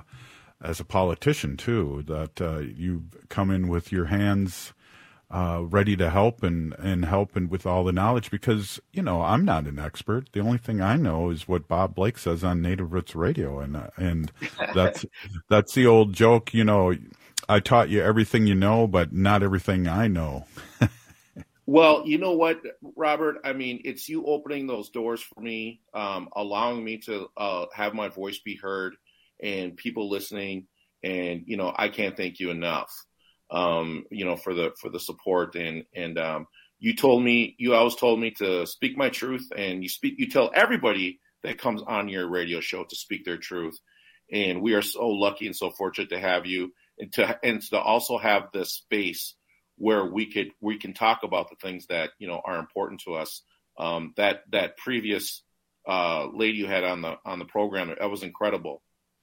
politician too. That you come in with your hands ready to help and with all the knowledge, because I'm not an expert. The only thing I know is what Bob Blake says on Native Roots Radio, and that's the old joke. I taught you everything you know, but not everything I know. Well, you know what, Robert? I mean, it's you opening those doors for me, allowing me to have my voice be heard and people listening. And, I can't thank you enough, for the support. And you always told me to speak my truth, and you tell everybody that comes on your radio show to speak their truth. And we are so lucky and so fortunate to have you and to also have this space where we can talk about the things that are important to us. That previous lady you had on the program, that was incredible.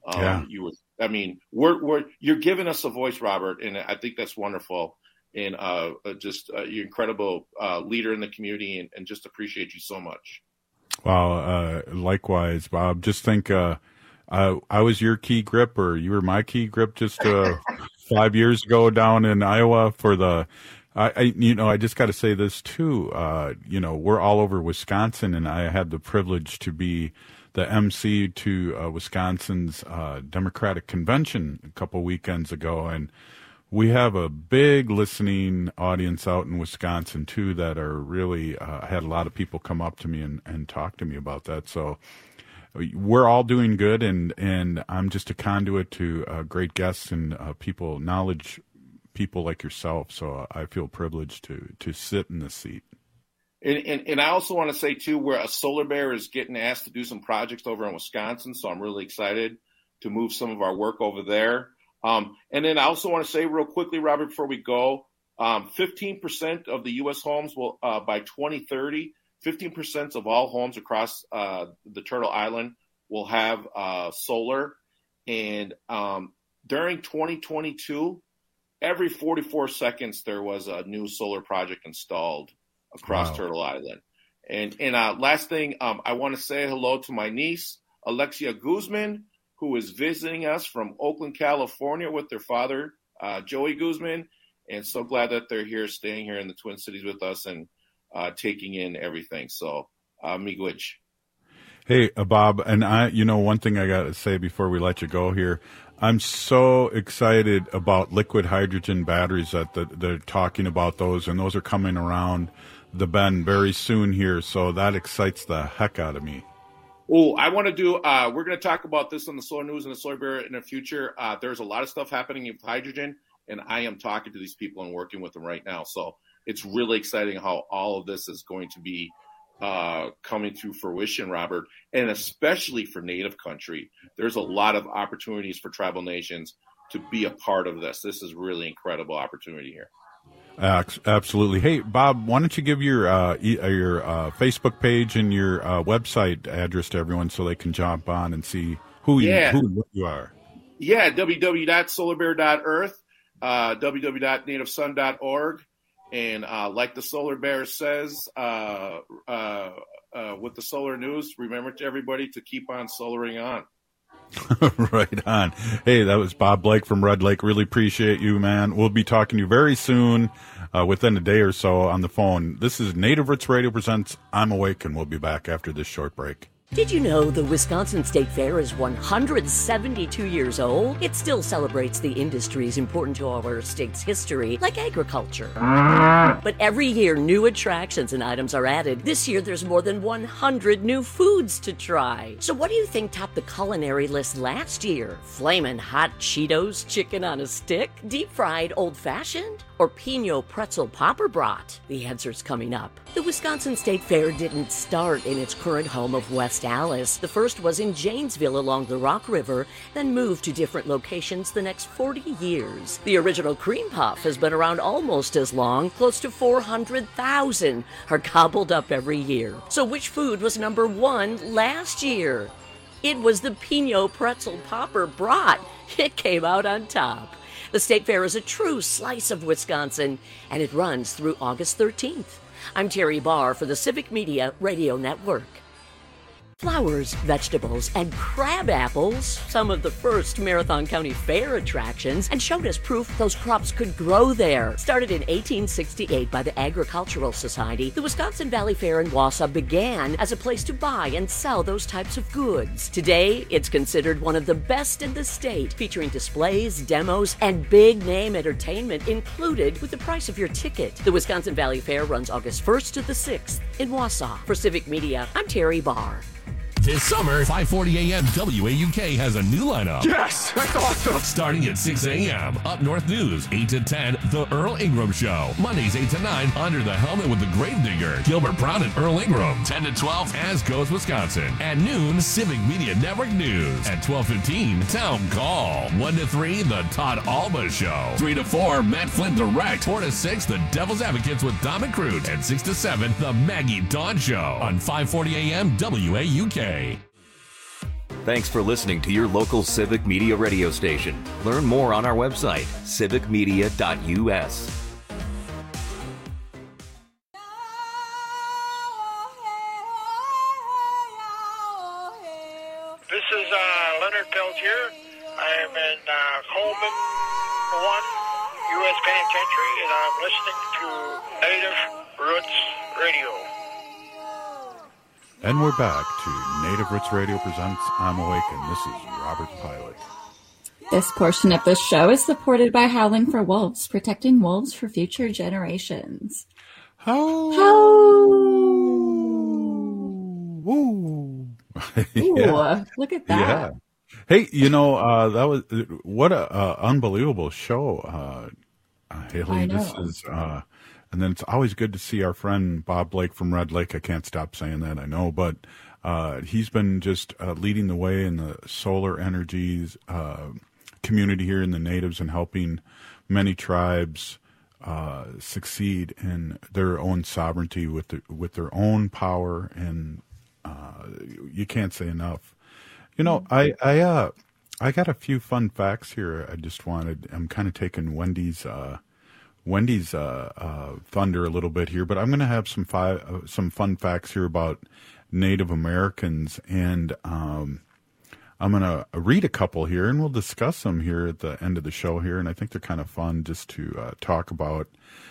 You're giving us a voice, Robert, and I think that's wonderful. And you're incredible leader in the community, and just appreciate you so much. Well, likewise, Bob. Just think, I was your key grip, or you were my key grip just 5 years ago down in Iowa for the. I just got to say this too. We're all over Wisconsin, and I had the privilege to be the MC to Wisconsin's Democratic Convention a couple weekends ago, and we have a big listening audience out in Wisconsin too that are really had a lot of people come up to me and talk to me about that. So we're all doing good, and I'm just a conduit to great guests and knowledge people like yourself. So I feel privileged to sit in this seat. And I also want to say, too, where a Solar Bear is getting asked to do some projects over in Wisconsin, so I'm really excited to move some of our work over there. And then I also want to say real quickly, Robert, before we go, 15% of the U.S. homes will, by 2030, 15% of all homes across the Turtle Island will have solar. And during 2022, every 44 seconds there was a new solar project installed across Turtle Island. And last thing, I want to say hello to my niece, Alexia Guzman, who is visiting us from Oakland, California with their father, Joey Guzman. And so glad that they're here, staying here in the Twin Cities with us and taking in everything. So, miigwech. Hey, Bob, and one thing I got to say before we let you go here, I'm so excited about liquid hydrogen batteries that they're talking about those, and those are coming around the bend very soon here. So that excites the heck out of me. Oh, I want to do, we're going to talk about this on the Solar News and the Solar Bear in the future. There's a lot of stuff happening with hydrogen, and I am talking to these people and working with them right now. So it's really exciting how all of this is going to be coming to fruition, Robert, and especially for Native country. There's a lot of opportunities for tribal nations to be a part of this. This is really incredible opportunity here. Absolutely. Hey, Bob, why don't you give your Facebook page and your website address to everyone so they can jump on and see who you are. Yeah, www.solarbear.earth, www.nativesun.org. And like the Solar Bear says with the Solar News, remember to everybody to keep on solaring on. Right on. Hey, that was Bob Blake from Red Lake. Really appreciate you, man. We'll be talking to you very soon, within a day or so on the phone. This is Native Roots Radio presents I'm Awake, and we'll be back after this short break. Did you know the Wisconsin State Fair is 172 years old? It still celebrates the industries important to our state's history, like agriculture. But every year, new attractions and items are added. This year, there's more than 100 new foods to try. So what do you think topped the culinary list last year? Flamin' hot Cheetos chicken on a stick? Deep-fried old-fashioned? Or Pinot pretzel popper brat? The answer's coming up. The Wisconsin State Fair didn't start in its current home of West Allis. The first was in Janesville along the Rock River, then moved to different locations the next 40 years. The original cream puff has been around almost as long. Close to 400,000 are gobbled up every year. So which food was number one last year? It was the Pinot pretzel popper brat. It came out on top. The State Fair is a true slice of Wisconsin, and it runs through August 13th. I'm Terry Barr for the Civic Media Radio Network. Flowers, vegetables, and crab apples, some of the first Marathon County Fair attractions, and showed us proof those crops could grow there. Started in 1868 by the Agricultural Society, the Wisconsin Valley Fair in Wausau began as a place to buy and sell those types of goods. Today, it's considered one of the best in the state, featuring displays, demos, and big-name entertainment included with the price of your ticket. The Wisconsin Valley Fair runs August 1st to the 6th in Wausau. For Civic Media, I'm Terry Barr. This summer, 540 AM WAUK has a new lineup. Yes! That's awesome! Starting at 6 a.m. Up North News, 8 to 10, The Earl Ingram Show. Mondays, 8 to 9, Under the Helmet with the Gravedigger. Gilbert Brown and Earl Ingram. 10 to 12, As Goes Wisconsin. At noon, Civic Media Network News. At 12:15, Town Call. 1 to 3, The Todd Alba Show. 3 to 4, Matt Flynn Direct. 4 to 6, The Devil's Advocates with Dom and Crute. And 6 to 7, The Maggie Dawn Show. On 540 AM WAUK. Thanks for listening to your local Civic Media radio station. Learn more on our website, civicmedia.us. This is Leonard Peltier. I am in Coleman 1 U.S. Penitentiary, and I'm listening to Native Roots Radio. And we're back to Native Roots Radio presents I'm Awake, and this is Robert Pilot. This portion of the show is supported by Howling for Wolves, protecting wolves for future generations. Woo! Yeah. Look at that. Yeah. Hey, that was what a unbelievable show, Haley. This is, and then it's always good to see our friend Bob Blake from Red Lake. I can't stop saying that, I know, but he's been just leading the way in the solar energies community here in the natives and helping many tribes succeed in their own sovereignty with their own power, and you can't say enough. I got a few fun facts here. I'm kind of taking Wendy's thunder a little bit here, but I'm going to have some fun facts here about Native Americans, and I'm going to read a couple here, and we'll discuss them here at the end of the show here, and I think they're kind of fun just to talk about.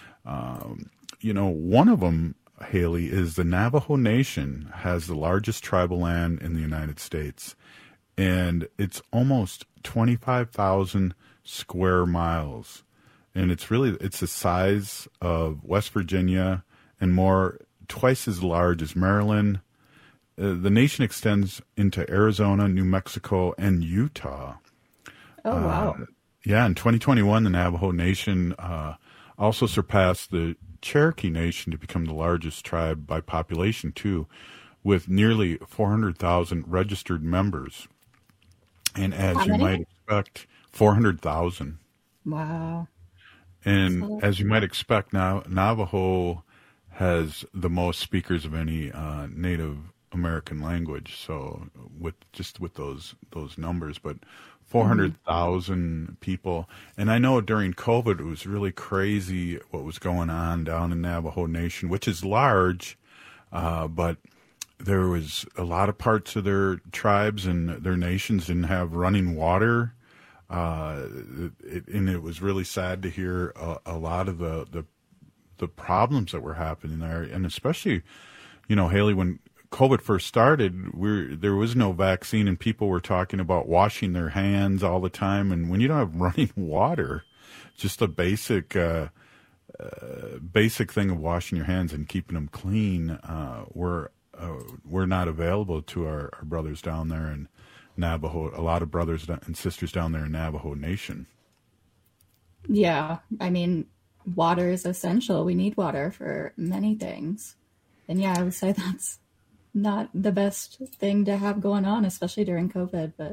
One of them, Haley, is the Navajo Nation has the largest tribal land in the United States, and it's almost 25,000 square miles, and it's the size of West Virginia and twice as large as Maryland. The nation extends into Arizona, New Mexico, and Utah. Oh, wow. In 2021, the Navajo Nation also surpassed the Cherokee Nation to become the largest tribe by population, too, with nearly 400,000 registered members. And as you might expect, 400,000. Wow. And as you might expect, now Navajo has the most speakers of any Native American language. So with those numbers, but 400,000 people. And I know during COVID, it was really crazy what was going on down in Navajo Nation, which is large, but there was a lot of parts of their tribes and their nations didn't have running water. And it was really sad to hear a lot of the problems that were happening there. And especially, Haley, when COVID first started, there was no vaccine and people were talking about washing their hands all the time. And when you don't have running water, just a basic thing of washing your hands and keeping them clean, we're not available to our brothers down there in Navajo, a lot of brothers and sisters down there in Navajo Nation. Yeah, I mean, water is essential. We need water for many things. And yeah, I would say that's not the best thing to have going on, especially during COVID. But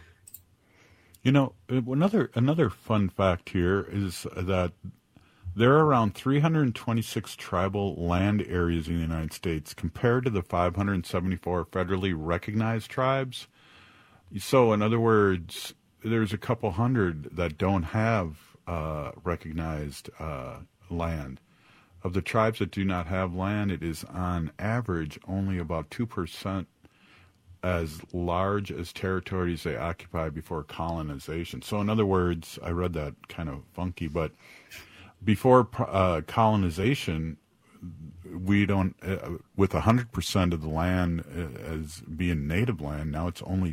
another fun fact here is that there are around 326 tribal land areas in the United States compared to the 574 federally recognized tribes. So, in other words, there's a couple hundred that don't have recognized land. Of the tribes that do not have land, it is on average only about 2% as large as territories they occupy before colonization. So, in other words, I read that kind of funky, but before colonization, we don't, with 100% of the land as being native land, now it's only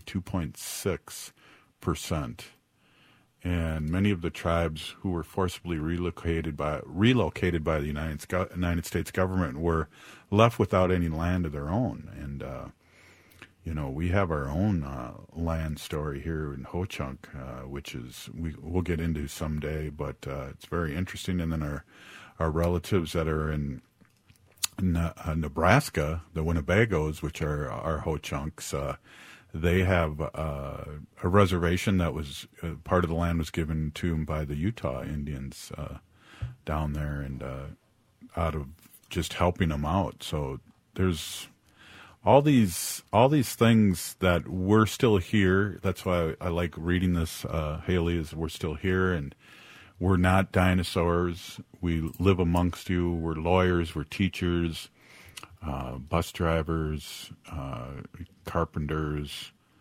2.6%. And many of the tribes who were forcibly relocated by the United States government were left without any land of their own. And, we have our own land story here in Ho-Chunk, which we'll get into someday, but it's very interesting. And then our relatives that are in Nebraska, the Winnebagos, which are our Ho-Chunks, they have a reservation that was part of the land was given to them by the Utah Indians down there, and out of just helping them out. So there's all these things that we're still here. That's why I like reading this, Haley, is we're still here and we're not dinosaurs. We live amongst you. We're lawyers. We're teachers, bus drivers, carpenters,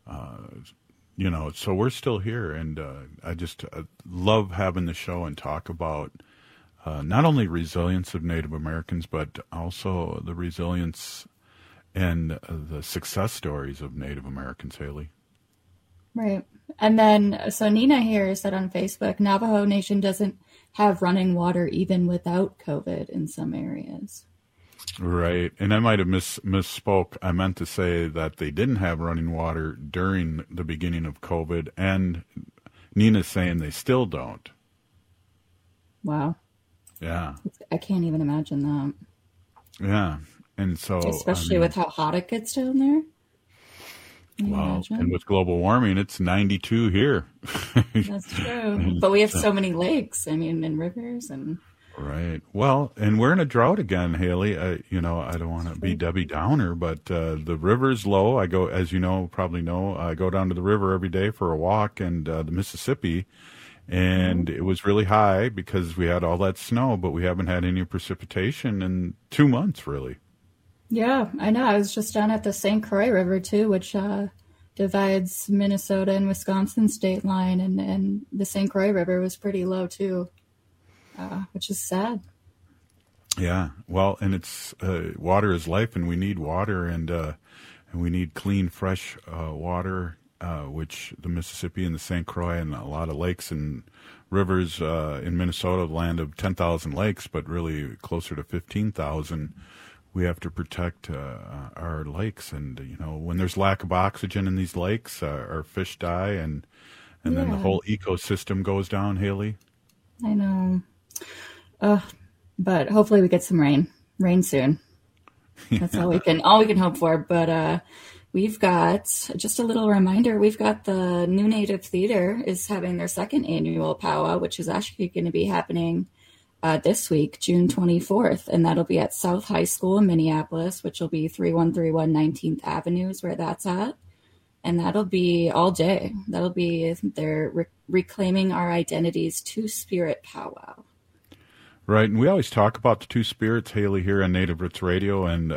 So we're still here, and I just love having the show and talk about not only resilience of Native Americans, but also the resilience and the success stories of Native Americans, Haley. Right. And then, so Nina here said on Facebook, Navajo Nation doesn't have running water even without COVID in some areas. Right. And I might have misspoke. I meant to say that they didn't have running water during the beginning of COVID, and Nina's saying they still don't. Wow. Yeah. I can't even imagine that. Yeah. And so, especially with how hot it gets down there. Well, and with global warming, it's 92 here. That's true. But we have so many lakes, and rivers and. Right. Well, and we're in a drought again, Haley. I don't want to be Debbie Downer, but the river's low. I go, as you know, probably know, I go down to the river every day for a walk, and the Mississippi, and it was really high because we had all that snow, but we haven't had any precipitation in 2 months, really. Yeah, I know. I was just down at the St. Croix River, too, which divides Minnesota and Wisconsin state line, and the St. Croix River was pretty low, too, which is sad. Yeah, well, and it's water is life, and we need water, and we need clean, fresh water, which the Mississippi and the St. Croix and a lot of lakes and rivers in Minnesota, the land of 10,000 lakes, but really closer to 15,000. We have to protect our lakes, and when there's lack of oxygen in these lakes, our fish die, and then the whole ecosystem goes down. Haley, I know, but hopefully we get some rain soon. That's all we can hope for. But we've got just a little reminder. We've got the New Native Theater is having their second annual powwow, which is actually going to be happening this week, June 24th, and that'll be at South High School in Minneapolis, which will be 3131 19th Avenue is where that's at. And that'll be all day. That'll be their Reclaiming Our Identities Two-Spirit powwow. Right, and we always talk about the two spirits, Haley, here on Native Roots Radio, and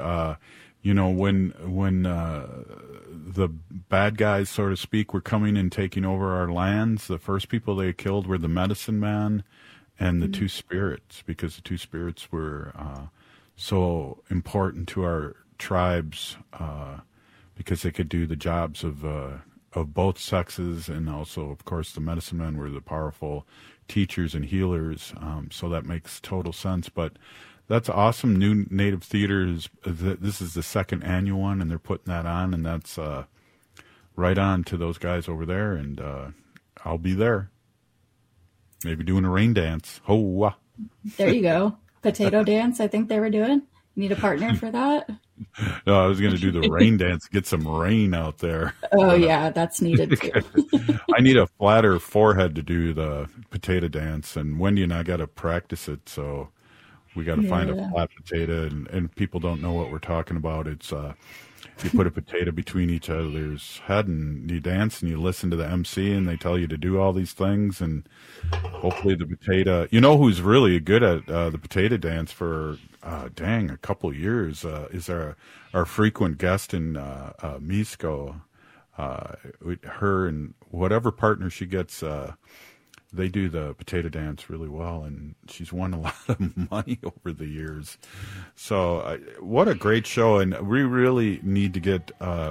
when the bad guys, so to speak, were coming and taking over our lands, the first people they killed were the medicine man and the two spirits, because the two spirits were so important to our tribes because they could do the jobs of both sexes, and also, of course, the medicine men were the powerful teachers and healers. So that makes total sense. But that's awesome. New Native Theater this is the second annual one, and they're putting that on, and that's right on to those guys over there, and I'll be there. Maybe doing a rain dance. Oh, there you go. Potato dance, I think they were doing. You need a partner for that? No, I was going to do the rain dance, get some rain out there. Oh, yeah, that's needed too. I need a flatter forehead to do the potato dance, and Wendy and I got to practice it, so we got to find a flat potato, and people don't know what we're talking about. It's you put a potato between each other's head, and you dance, and you listen to the MC, and they tell you to do all these things, and hopefully the potato. You know who's really good at the potato dance for a couple years is our frequent guest in Misco. Her and whatever partner she gets, they do the potato dance really well, and she's won a lot of money over the years. So what a great show, and we really need to get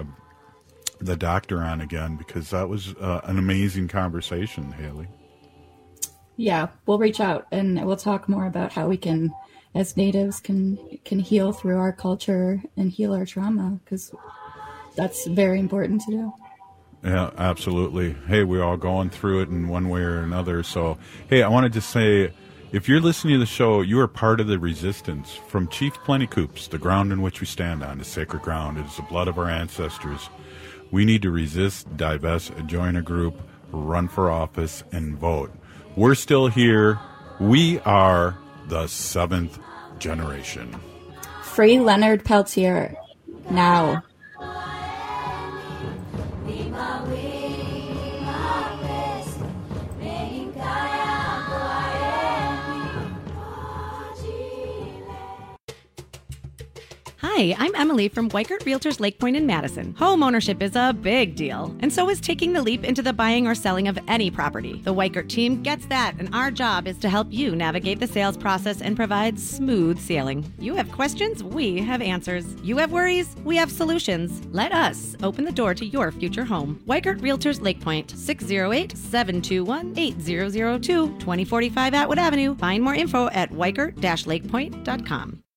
the doctor on again, because that was an amazing conversation, Haley. Yeah, we'll reach out, and we'll talk more about how we can, as natives, can heal through our culture and heal our trauma, because that's very important to do. Yeah, absolutely. Hey, we're all going through it in one way or another. So, hey, I wanted to say, if you're listening to the show, you are part of the resistance. From Chief Plentycoops, the ground in which we stand on is sacred ground. It is the blood of our ancestors. We need to resist, divest, join a group, run for office, and vote. We're still here. We are the 7th generation. Free Leonard Peltier. Now. Hi, I'm Emily from Weikert Realtors Lake Point in Madison. Home ownership is a big deal, and so is taking the leap into the buying or selling of any property. The Weikert team gets that, and our job is to help you navigate the sales process and provide smooth sailing. You have questions, we have answers. You have worries, we have solutions. Let us open the door to your future home. Weikert Realtors Lake Point, 608-721-8002, 2045 Atwood Avenue. Find more info at weikert-lakepoint.com.